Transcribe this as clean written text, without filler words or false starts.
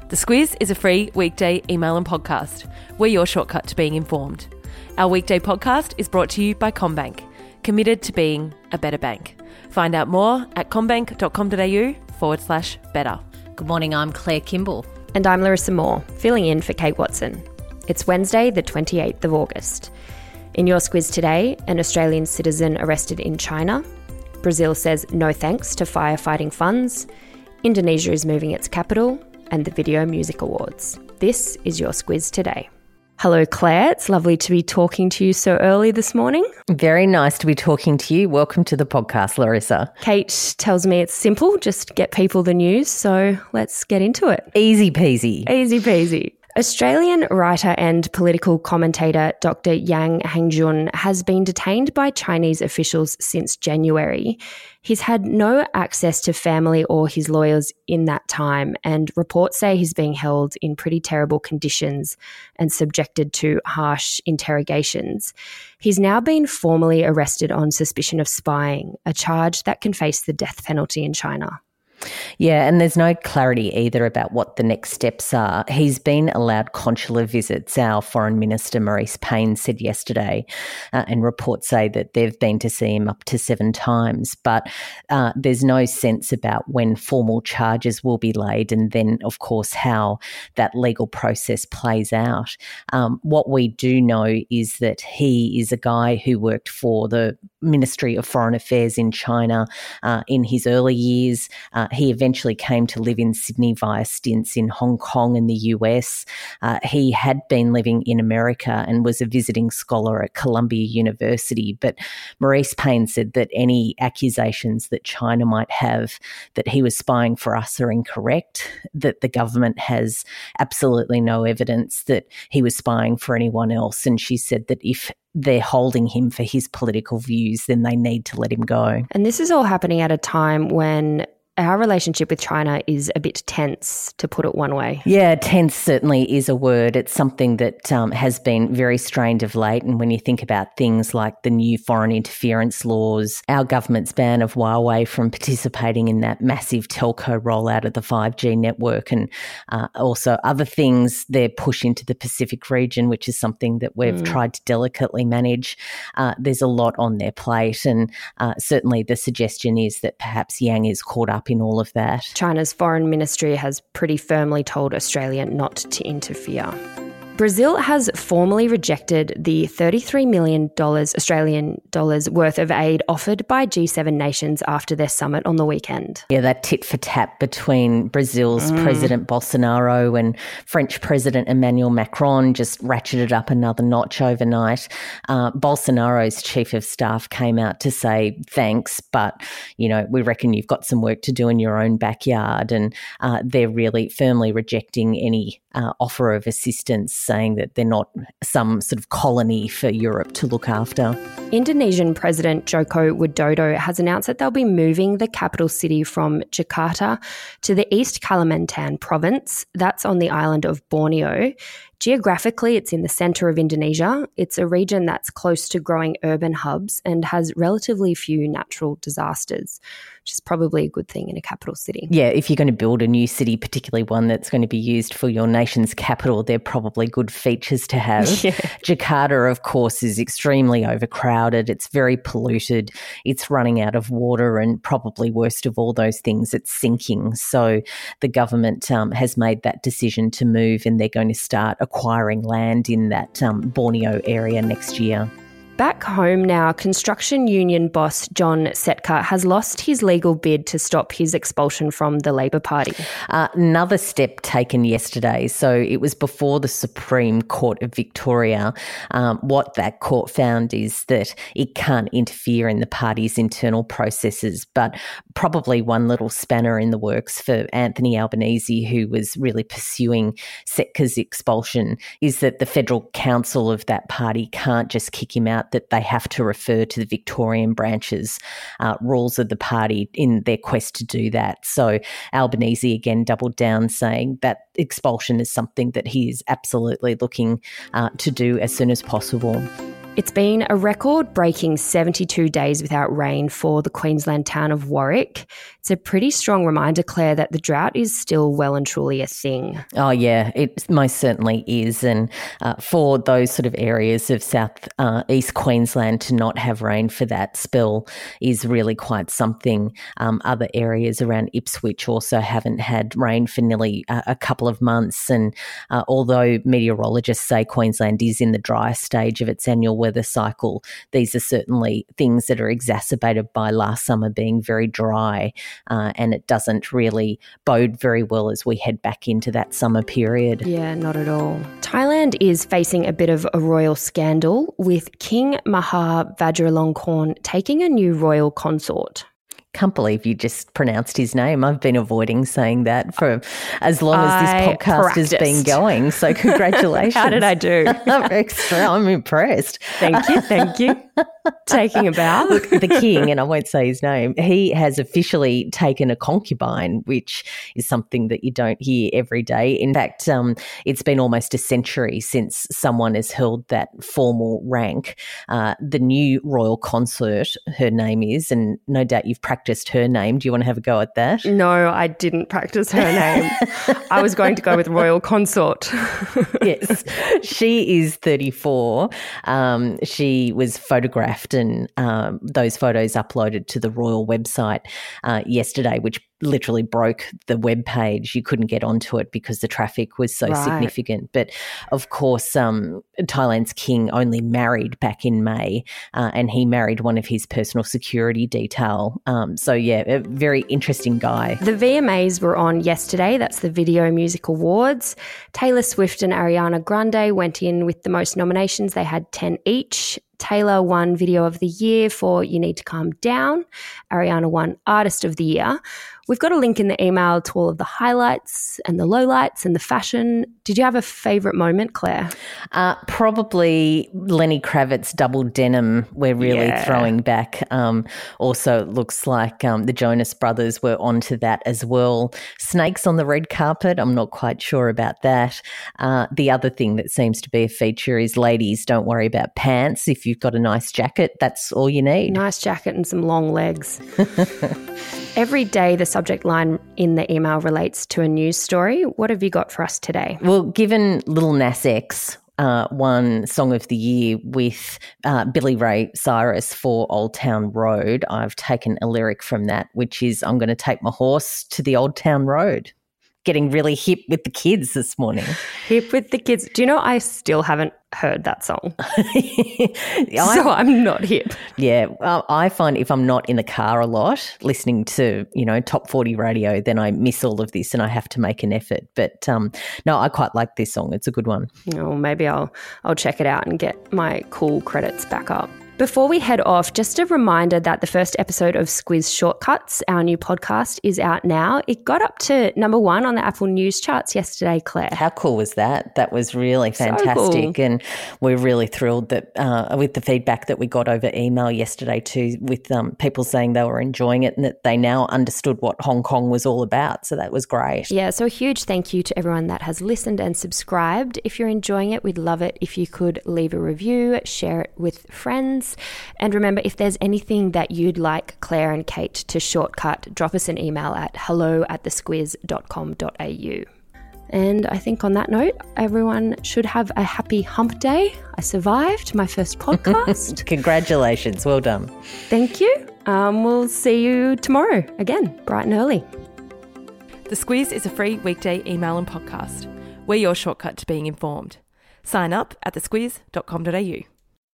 The Squiz is a free weekday email and podcast. We're your shortcut to being informed. Our weekday podcast is brought to you by CommBank, committed to being a better bank. Find out more at commbank.com.au/better. Good morning, I'm Claire Kimball. And I'm Larissa Moore, filling in for Kate Watson. It's Wednesday, the 28th of August. In your Squiz today, an Australian citizen arrested in China. Brazil says no thanks to firefighting funds. Indonesia is moving its capital. And the Video Music Awards. This is your Squiz today. Hello, Claire. It's lovely to be talking to you so early this morning. Very nice to be talking to you. Welcome to the podcast, Larissa. Kate tells me it's simple, just get people the news, so let's get into it. Easy peasy. Easy peasy. Australian writer and political commentator Dr. Yang Hangjun has been detained by Chinese officials since January. He's had no access to family or his lawyers in that time, and reports say he's being held in pretty terrible conditions and subjected to harsh interrogations. He's now been formally arrested on suspicion of spying, a charge that can face the death penalty in China. Yeah, and there's no clarity either about what the next steps are. He's been allowed consular visits, our Foreign Minister Maurice Payne said yesterday, and reports say that they've been to see him up to 7 times. But there's no sense about when formal charges will be laid and then, of course, how that legal process plays out. What we do know is that he is a guy who worked for the Ministry of Foreign Affairs in China in his early years. He eventually came to live in Sydney via stints in Hong Kong and the US. He had been living in America and was a visiting scholar at Columbia University. But Maurice Payne said that any accusations that China might have that he was spying for us are incorrect, that the government has absolutely no evidence that he was spying for anyone else. And she said that if they're holding him for his political views, then they need to let him go. And this is all happening at a time when our relationship with China is a bit tense, to put it one way. Yeah, tense certainly is a word. It's something that has been very strained of late. And when you think about things like the new foreign interference laws, our government's ban of Huawei from participating in that massive telco rollout of the 5G network, and also other things, their push into the Pacific region, which is something that we've tried to delicately manage. There's a lot on their plate. And certainly the suggestion is that perhaps Yang is caught up in all of that. China's foreign ministry has pretty firmly told Australia not to interfere. Brazil has formally rejected the $33 million Australian dollars worth of aid offered by G7 nations after their summit on the weekend. Yeah, that tit for tat between Brazil's President Bolsonaro and French President Emmanuel Macron just ratcheted up another notch overnight. Bolsonaro's chief of staff came out to say thanks, but, you know, we reckon you've got some work to do in your own backyard, and they're really firmly rejecting any offer of assistance, saying that they're not some sort of colony for Europe to look after. Indonesian President Joko Widodo has announced that they'll be moving the capital city from Jakarta to the East Kalimantan province. That's on the island of Borneo. Geographically, it's in the centre of Indonesia. It's a region that's close to growing urban hubs and has relatively few natural disasters, which is probably a good thing in a capital city. Yeah, if you're going to build a new city, particularly one that's going to be used for your nation's capital, they're probably good features to have. Yeah. Jakarta, of course, is extremely overcrowded. It's very polluted. It's running out of water, and probably worst of all those things, it's sinking. So the government has made that decision to move, and they're going to start acquiring land in that Borneo area next year. Back home now, construction union boss John Setka has lost his legal bid to stop his expulsion from the Labor Party. Another step taken yesterday. So it was before the Supreme Court of Victoria. What that court found is that it can't interfere in the party's internal processes, but probably one little spanner in the works for Anthony Albanese, who was really pursuing Setka's expulsion, is that the federal council of that party can't just kick him out, that they have to refer to the Victorian branch's rules of the party in their quest to do that. So Albanese again doubled down, saying that expulsion is something that he is absolutely looking to do as soon as possible. It's been a record-breaking 72 days without rain for the Queensland town of Warwick. It's a pretty strong reminder, Claire, that the drought is still well and truly a thing. Oh, yeah, it most certainly is. And for those sort of areas of East Queensland to not have rain for that spell is really quite something. Other areas around Ipswich also haven't had rain for nearly a couple of months. And although meteorologists say Queensland is in the dry stage of its annual weather cycle, these are certainly things that are exacerbated by last summer being very dry. And it doesn't really bode very well as we head back into that summer period. Yeah, not at all. Thailand is facing a bit of a royal scandal with King Maha Vajiralongkorn taking a new royal consort. Can't believe you just pronounced his name. I've been avoiding saying that for as long as this podcast has been going. So congratulations. How did I do? I'm impressed. Thank you. Taking a bow. Look, the king, and I won't say his name, he has officially taken a concubine, which is something that you don't hear every day. In fact, it's been almost a century since someone has held that formal rank. The new royal consort, her name is, and no doubt you've practiced her name. Do you want to have a go at that? No, I didn't practice her name. I was going to go with royal consort. Yes. She is 34. She was photographed and those photos uploaded to the royal website yesterday, which literally broke the web page. You couldn't get onto it because the traffic was so significant. But of course, Thailand's king only married back in May and he married one of his personal security detail. So, yeah, a very interesting guy. The VMAs were on yesterday. That's the Video Music Awards. Taylor Swift and Ariana Grande went in with the most nominations. They had 10 each. Taylor won Video of the Year for You Need to Calm Down. Ariana won Artist of the Year. We've got a link in the email to all of the highlights and the lowlights and the fashion. Did you have a favourite moment, Claire? Probably Lenny Kravitz double denim. We're really throwing back. Also, it looks like the Jonas Brothers were onto that as well. Snakes on the red carpet. I'm not quite sure about that. The other thing that seems to be a feature is ladies, don't worry about pants. If you've got a nice jacket, that's all you need. Nice jacket and some long legs. Every day the subject line in the email relates to a news story. What have you got for us today? Well, given Lil Nas X won Song of the Year with Billy Ray Cyrus for Old Town Road, I've taken a lyric from that, which is, I'm going to take my horse to the Old Town Road. Getting really hip with the kids this morning. Hip with the kids. Do you know I still haven't heard that song? So I'm not hip. Yeah. I find if I'm not in the car a lot listening to, top 40 radio, then I miss all of this and I have to make an effort. But no, I quite like this song. It's a good one. Oh, maybe I'll check it out and get my cool credits back up. Before we head off, just a reminder that the first episode of Squiz Shortcuts, our new podcast, is out now. It got up to number 1 on the Apple News charts yesterday, Claire. How cool was that? That was really fantastic. So cool. And we're really thrilled that with the feedback that we got over email yesterday too, with people saying they were enjoying it and that they now understood what Hong Kong was all about. So that was great. Yeah, so a huge thank you to everyone that has listened and subscribed. If you're enjoying it, we'd love it if you could leave a review, share it with friends. And remember, if there's anything that you'd like Claire and Kate to shortcut, drop us an email at hello@thesquiz.com.au. And I think on that note, everyone should have a happy hump day. I survived my first podcast. Congratulations. Well done. Thank you. We'll see you tomorrow again, bright and early. The Squiz is a free weekday email and podcast. We're your shortcut to being informed. Sign up at thesquiz.com.au.